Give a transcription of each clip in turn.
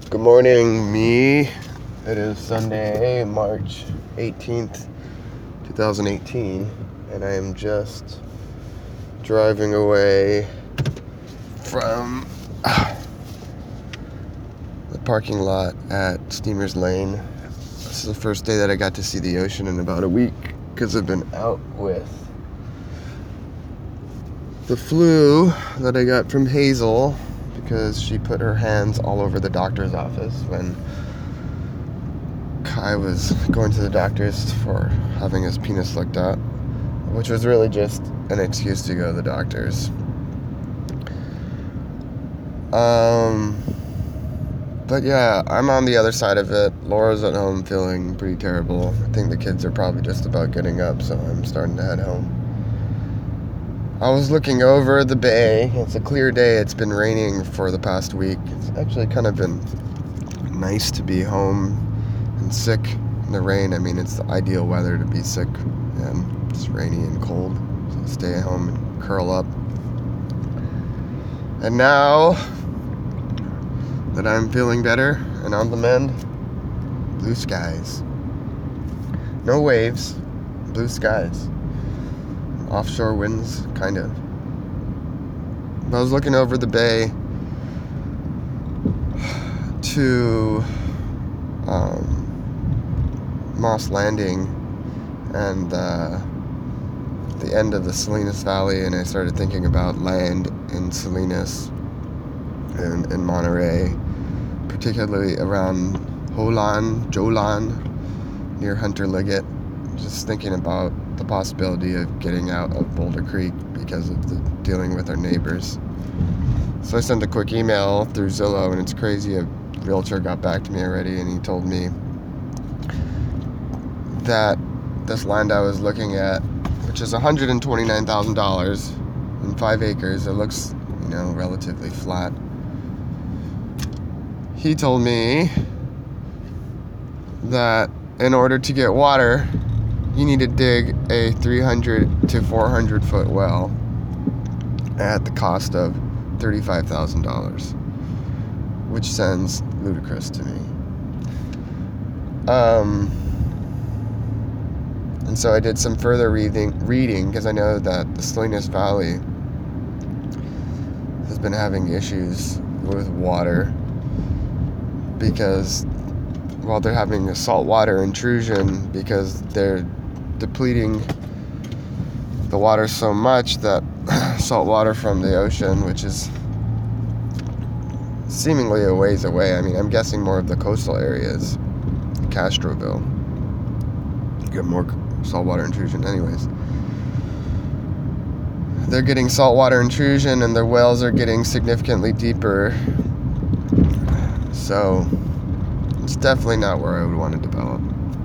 Good morning, me. It is Sunday, March 18th, 2018, and I am just driving away from the parking lot at Steamers Lane. This is the first day that I got to see the ocean in about a week because I've been out with the flu that I got from Hazel, because she put her hands all over the doctor's office when Kai was going to the doctor's for having his penis looked at, which was really just an excuse to go to the doctor's. But yeah, I'm on the other side of it. Laura's at home feeling pretty terrible. I think the kids are probably just about getting up, so I'm starting to head home. I was looking over the bay. It's a clear day. It's been raining for the past week. It's actually kind of been nice to be home and sick in the rain. I mean, it's the ideal weather to be sick, and it's rainy and cold. So stay at home and curl up. And now that I'm feeling better and on the mend, blue skies. No waves, blue skies. Offshore winds, kind of. I was looking over the bay to Moss Landing and the end of the Salinas Valley, and I started thinking about land in Salinas and in Monterey, particularly around Jolan, near Hunter Liggett. Just thinking about the possibility of getting out of Boulder Creek because of the dealing with our neighbors. So I sent a quick email through Zillow, and it's crazy. A realtor got back to me already, and he told me that this land I was looking at, which is $129,000 in 5 acres, it looks, relatively flat. He told me that in order to get water, you need to dig a 300 to 400 foot well at the cost of $35,000, which sounds ludicrous to me. And so I did some further reading because I know that the Salinas Valley has been having issues with water because, they're having a saltwater intrusion because they're depleting the water so much that salt water from the ocean, which is seemingly a ways away. I mean, I'm guessing more of the coastal areas, Castroville, get more saltwater intrusion. Anyways, they're getting saltwater intrusion, and their wells are getting significantly deeper. So it's definitely not where I would want to develop.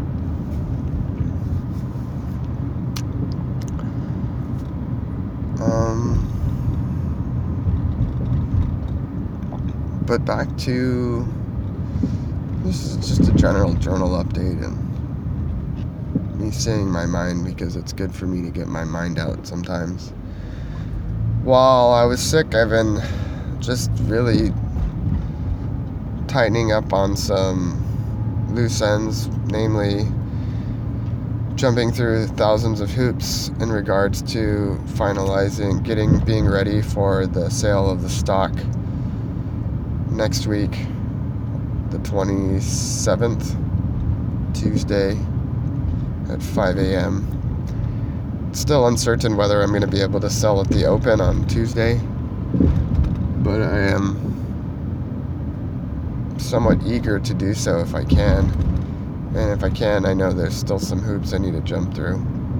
But back to, this is just a general journal update and me saying my mind, because it's good for me to get my mind out sometimes. While I was sick, I've been just really tightening up on some loose ends, namely jumping through thousands of hoops in regards to finalizing, being ready for the sale of the stock next week, the 27th, Tuesday at 5 a.m. It's still uncertain whether I'm going to be able to sell at the open on Tuesday, but I am somewhat eager to do so if I can. And if I can, I know there's still some hoops I need to jump through.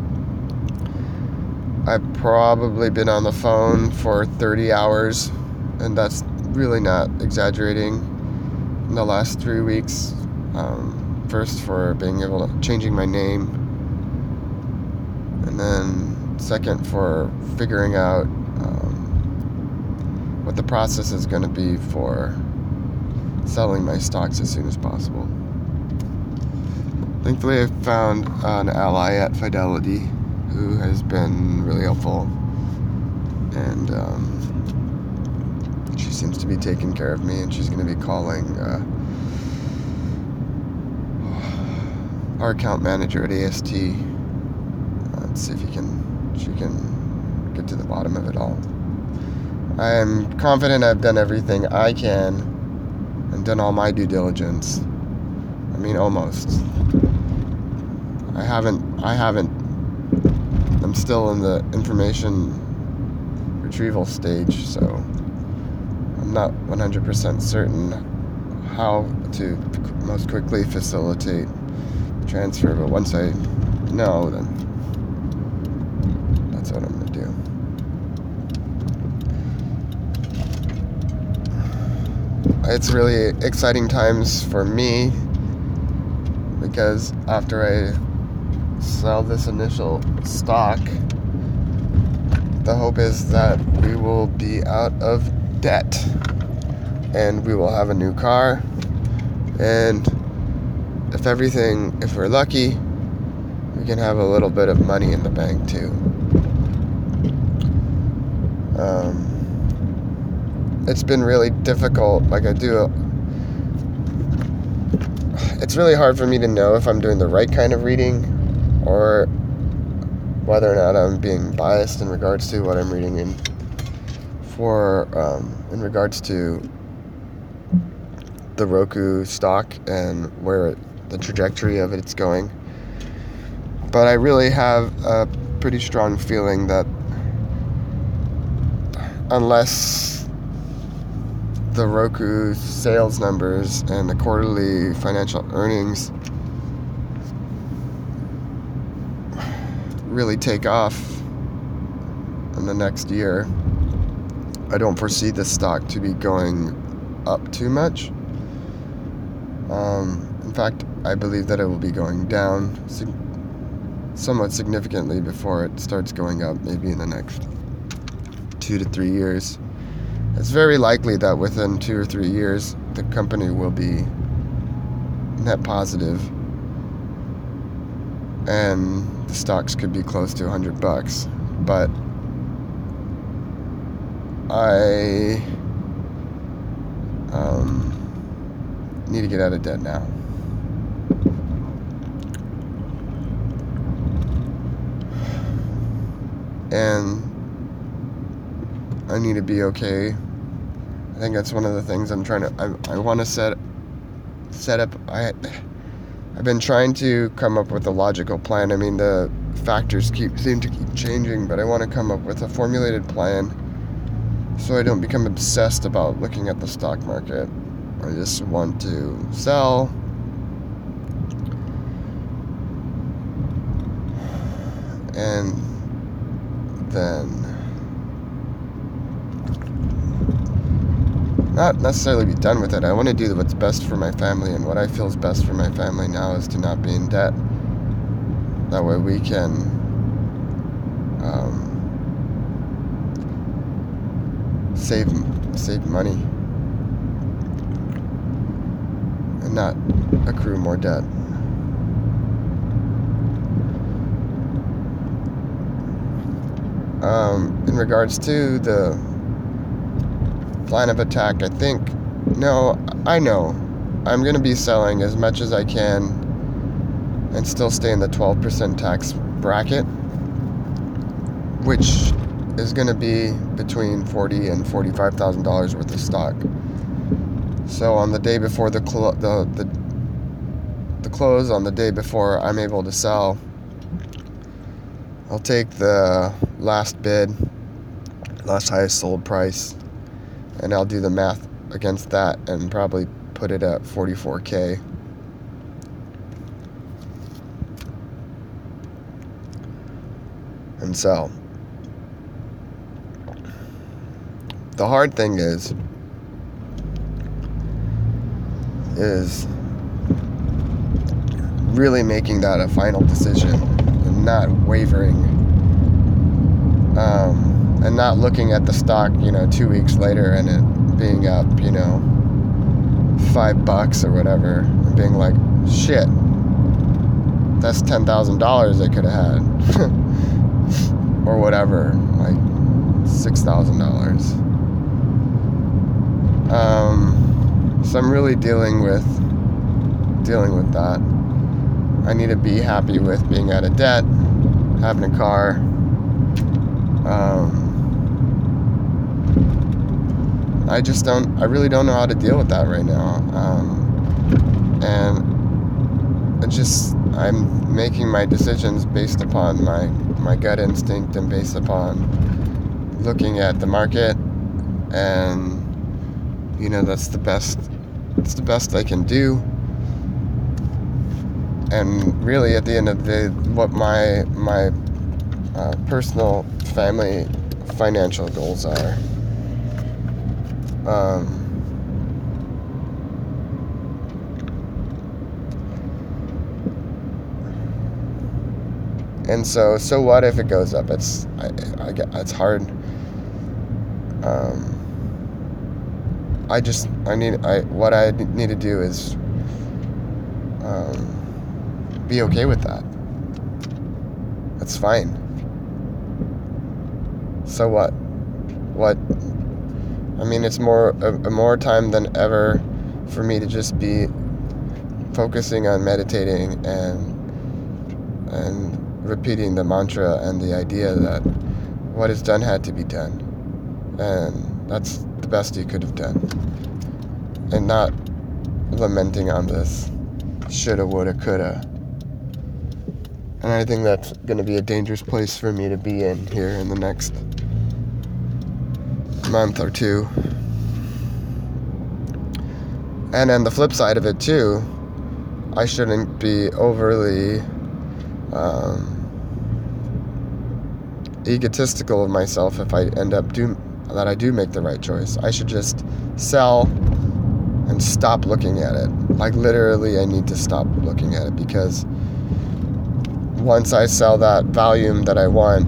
I've probably been on the phone for 30 hours, and that's really not exaggerating, in the last 3 weeks. First for being able to changing my name, and then second for figuring out what the process is going to be for selling my stocks as soon as possible. Thankfully, I found an ally at Fidelity who has been really helpful, and she seems to be taking care of me, and she's going to be calling our account manager at AST. Let's see if she can get to the bottom of it all. I am confident I've done everything I can and done all my due diligence. I mean, almost. I haven't. I'm still in the information retrieval stage, so I'm not 100% certain how to most quickly facilitate the transfer, but once I know, then that's what I'm going to do. It's really exciting times for me because after I sell this initial stock, the hope is that we will be out of debt and we will have a new car, and if we're lucky, we can have a little bit of money in the bank too. It's been really difficult. It's really hard for me to know if I'm doing the right kind of reading or whether or not I'm being biased in regards to what I'm reading in regards to the Roku stock and where the trajectory of it's going. But I really have a pretty strong feeling that unless the Roku sales numbers and the quarterly financial earnings really take off in the next year, I don't foresee the stock to be going up too much. In fact, I believe that it will be going down somewhat significantly before it starts going up, maybe in the next 2 to 3 years. It's very likely that within 2 or 3 years, the company will be net positive, and the stocks could be close to $100. But I need to get out of debt now. And I need to be okay. I think that's one of the things I'm trying to. I want to set up. I've been trying to come up with a logical plan. I mean, the factors seem to keep changing, but I want to come up with a formulated plan so I don't become obsessed about looking at the stock market. I just want to sell and then not necessarily be done with it. I want to do what's best for my family, and what I feel is best for my family now is to not be in debt. That way we can save money and not accrue more debt. In regards to the plan of attack, I know I'm going to be selling as much as I can and still stay in the 12% tax bracket, which is going to be between $40,000 and $45,000 worth of stock. So on the day before the close, on the day before I'm able to sell, I'll take the last bid, last highest sold price, and I'll do the math against that and probably put it at $44,000. And sell. The hard thing is really making that a final decision and not wavering, and not looking at the stock 2 weeks later and it being up $5 or whatever and being like, shit, that's $10,000 I could have had or whatever, like $6,000. So I'm really dealing with that. I need to be happy with being out of debt, having a car. I really don't know how to deal with that right now. And I'm making my decisions based upon my gut instinct and based upon looking at the market, and that's the best I can do. And really, at the end of the day, what my personal family financial goals are. And so what if it goes up? It's hard. What I need to do is be okay with that. That's fine. So what? It's more time than ever for me to just be focusing on meditating and repeating the mantra and the idea that what is done had to be done, and that's the best you could have done, and not lamenting on this shoulda, woulda, coulda. And I think that's going to be a dangerous place for me to be in here in the next month or two. And on the flip side of it too, I shouldn't be overly egotistical of myself if I end up that I do make the right choice. I should just sell and stop looking at it. Like literally, I need to stop looking at it, because once I sell that volume that I want,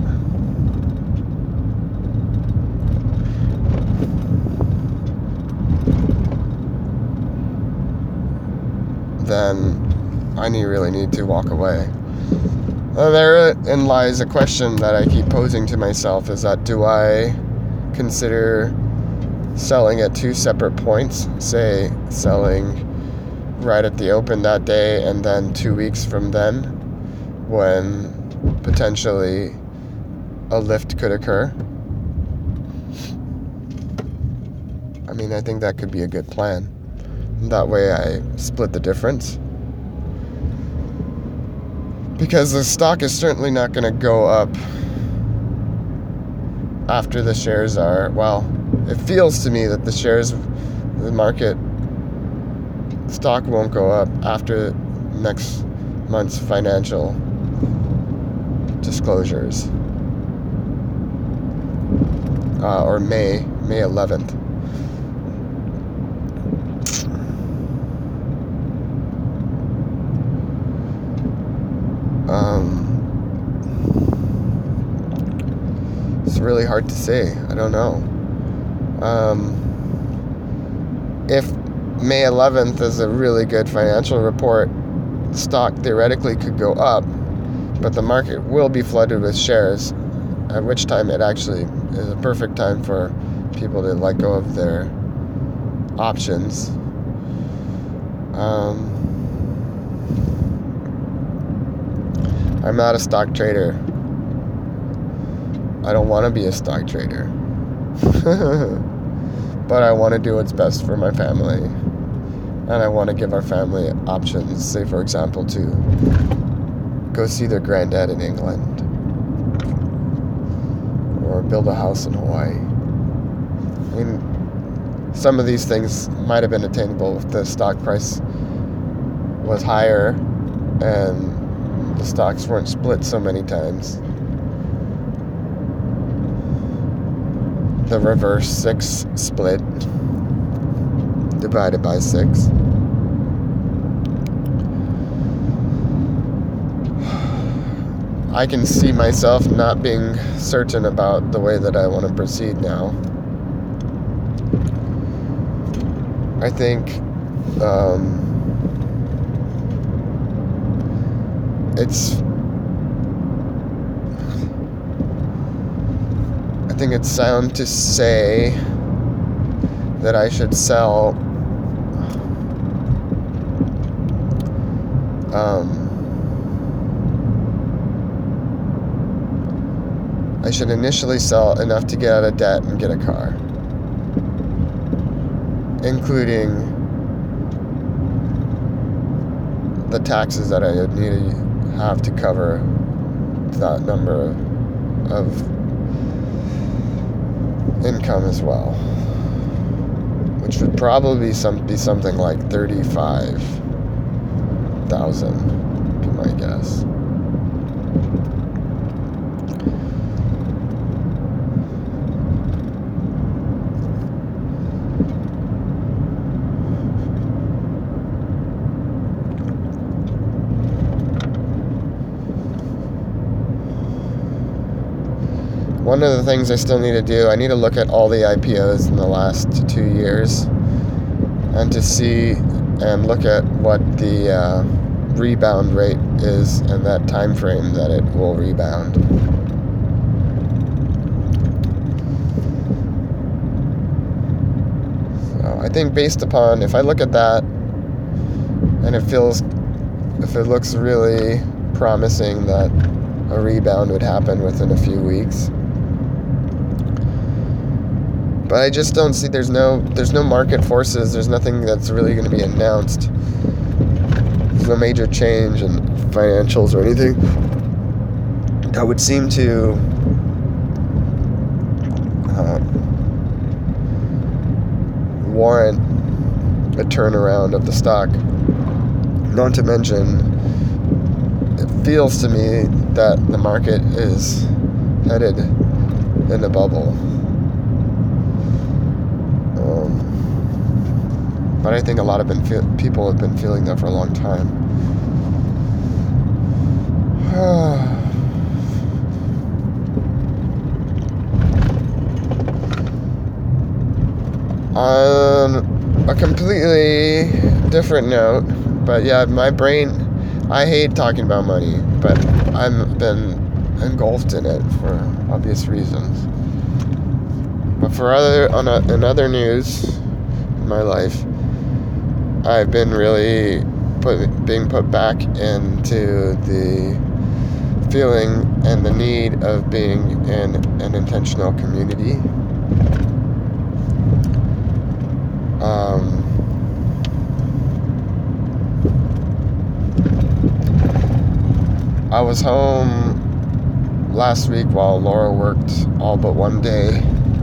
then I really need to walk away. Therein lies a question that I keep posing to myself, is that do I consider selling at two separate points, say selling right at the open that day and then 2 weeks from then, when potentially a lift could occur? I think that could be a good plan. That way I split the difference. Because the stock is certainly not going to go up after the shares are, it feels to me that the market stock won't go up after next month's financial disclosures, or May 11th. It's really hard to say. I don't know. If May 11th is a really good financial report, the stock theoretically could go up, but the market will be flooded with shares, at which time it actually is a perfect time for people to let go of their options. I'm not a stock trader. I don't want to be a stock trader. But I want to do what's best for my family. And I want to give our family options, say for example, to go see their granddad in England, or build a house in Hawaii. Some of these things might have been attainable if the stock price was higher and the stocks weren't split so many times. The reverse 6 split divided by 6. I can see myself not being certain about the way that I want to proceed now. I think it's sound to say that I should sell I should initially sell enough to get out of debt and get a car, including the taxes that I would need to have to cover that number of income as well, which would probably be something like 35,000, be my guess. One of the things I still need to do, I need to look at all the IPOs in the last 2 years and to see and look at what the rebound rate is and that time frame that it will rebound. So I think based upon, if I look at that and if it looks really promising that a rebound would happen within a few weeks. But I just don't see, there's no market forces, there's nothing that's really going to be announced. There's no major change in financials or anything that would seem to warrant a turnaround of the stock. Not to mention, it feels to me that the market is headed in a bubble. But I think a lot of people have been feeling that for a long time. On a completely different note, but yeah, my brain, I hate talking about money, but I've been engulfed in it for obvious reasons. But in other news in my life, I've been really being put back into the feeling and the need of being in an intentional community. I was home last week while Laura worked all but one day,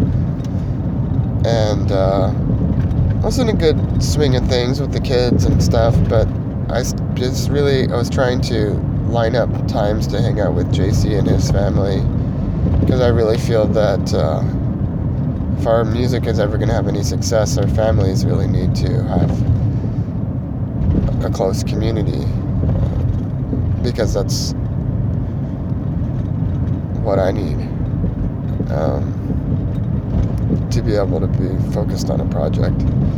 and I was in a good swing of things with the kids and stuff, but I was trying to line up times to hang out with JC and his family, because I really feel that if our music is ever going to have any success, our families really need to have a close community, because that's what I need to be able to be focused on a project.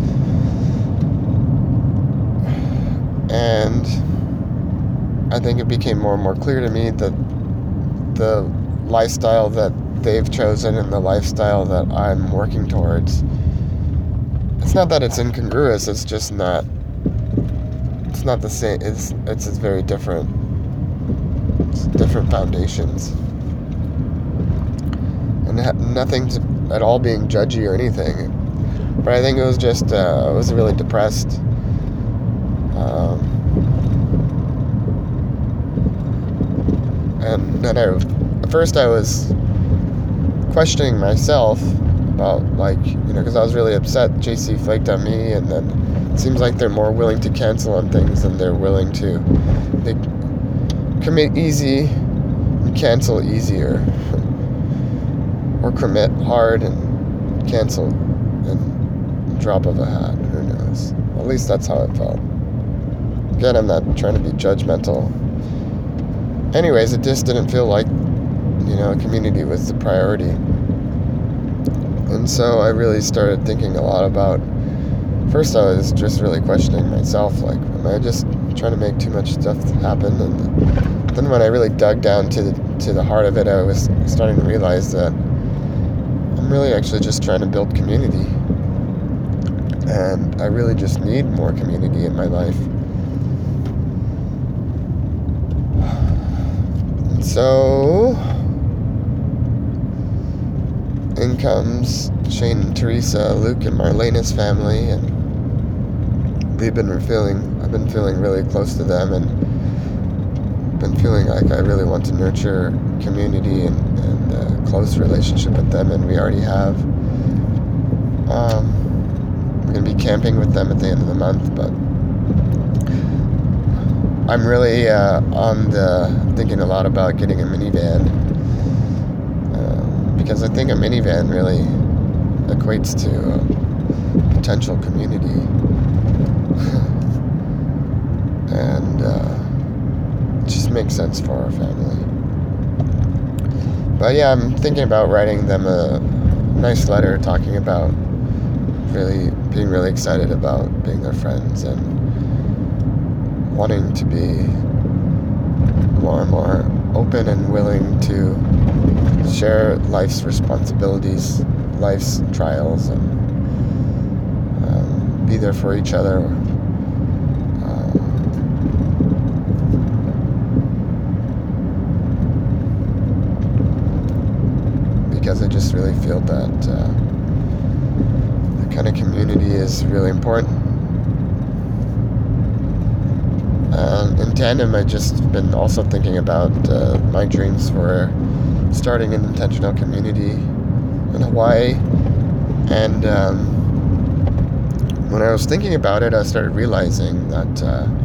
And I think it became more and more clear to me that the lifestyle that they've chosen and the lifestyle that I'm working towards, it's not that it's incongruous, it's just not, it's not the same, it's very different. It's different foundations. And nothing at all being judgy or anything. But I think it was just, I was really depressed. And then at first I was questioning myself about, because I was really upset JC flaked on me, and then it seems like they're more willing to cancel on things than they're willing to commit easy and cancel easier. Or commit hard and cancel in a drop of a hat. Who knows? At least that's how it felt. Again, I'm not trying to be judgmental. Anyways, it just didn't feel like, community was the priority. And so I really started thinking a lot about, first I was just really questioning myself, am I just trying to make too much stuff happen? And then when I really dug down to the heart of it, I was starting to realize that I'm really actually just trying to build community, and I really just need more community in my life. And so in comes Shane and Teresa, Luke and Marlena's family, and I've been feeling really close to them, and been feeling like I really want to nurture community and a close relationship with them, and we already have. We're going to be camping with them at the end of the month, but I'm really thinking a lot about getting a minivan, because I think a minivan really equates to potential community. And it just makes sense for our family. But yeah, I'm thinking about writing them a nice letter talking about being really excited about being their friends and wanting to be more and more open and willing to share life's responsibilities, life's trials, and be there for each other. Because I just really feel that the kind of community is really important. In tandem, I just been also thinking about my dreams for starting an intentional community in Hawaii. And when I was thinking about it, I started realizing that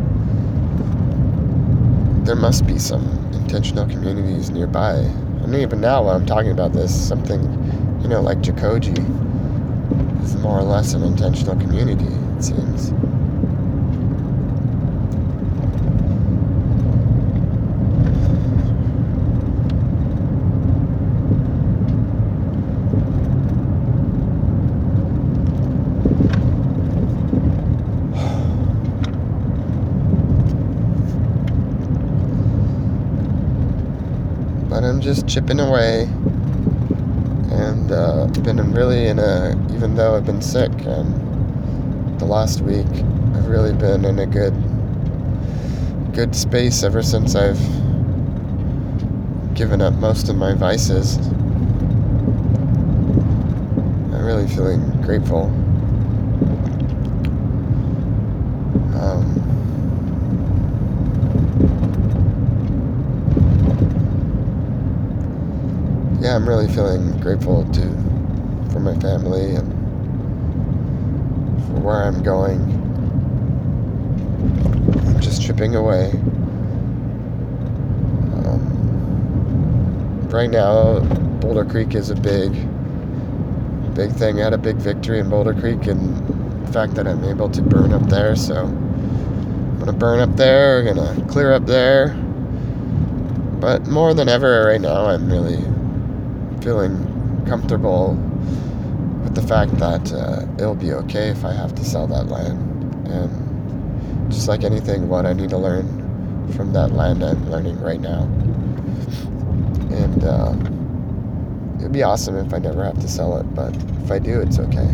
there must be some intentional communities nearby. I mean, even now while I'm talking about this, something, like Jikoji is more or less an intentional community, it seems. But I'm just chipping away, and been really even though I've been sick, and the last week I've really been in a good space ever since I've given up most of my vices. I'm really feeling grateful. Yeah, I'm really feeling grateful for my family and for where I'm going. I'm just chipping away. Right now, Boulder Creek is a big thing. I had a big victory in Boulder Creek, and the fact that I'm able to burn up there. So I'm gonna burn up there. I'm gonna clear up there. But more than ever, right now, I'm really feeling comfortable with the fact that it'll be okay if I have to sell that land. And just like anything, what I need to learn from that land, I'm learning right now. And it'd be awesome if I never have to sell it, but if I do, it's okay.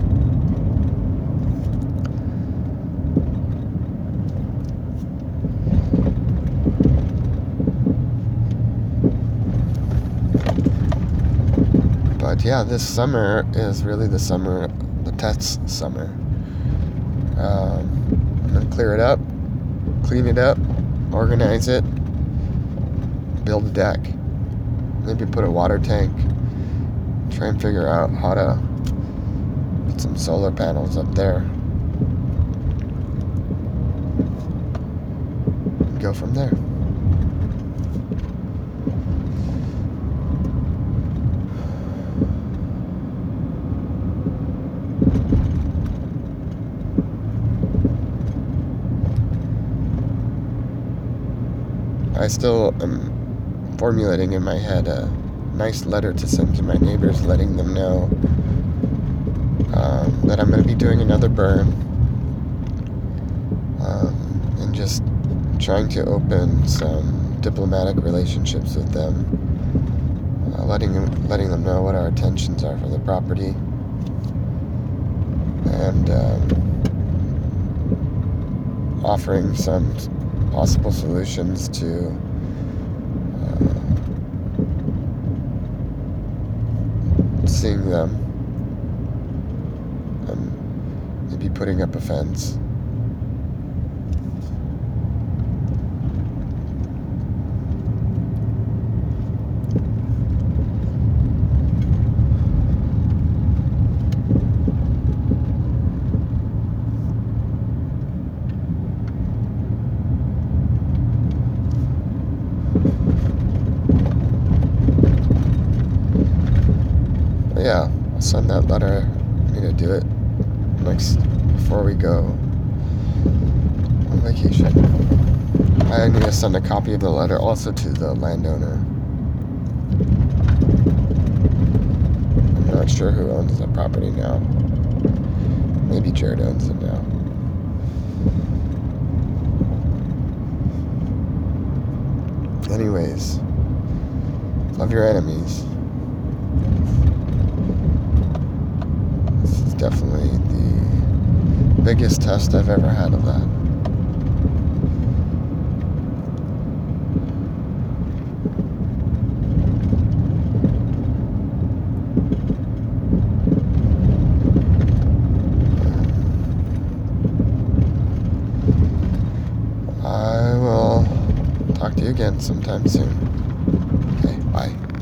But yeah, this summer is really the test summer. I'm gonna clear it up, clean it up, organize it, build a deck, maybe put a water tank, try and figure out how to put some solar panels up there, and go from there. I still am formulating in my head a nice letter to send to my neighbors, letting them know that I'm going to be doing another burn, and just trying to open some diplomatic relationships with them, letting them know what our intentions are for the property, and offering some possible solutions to fencing them. Maybe putting up a fence. Yeah, I'll send that letter. I need to do it next before we go on vacation. I need to send a copy of the letter also to the landowner. I'm not sure who owns the property now. Maybe Jared owns it now. Anyways, love your enemies. Definitely the biggest test I've ever had of that. I will talk to you again sometime soon. Okay, bye.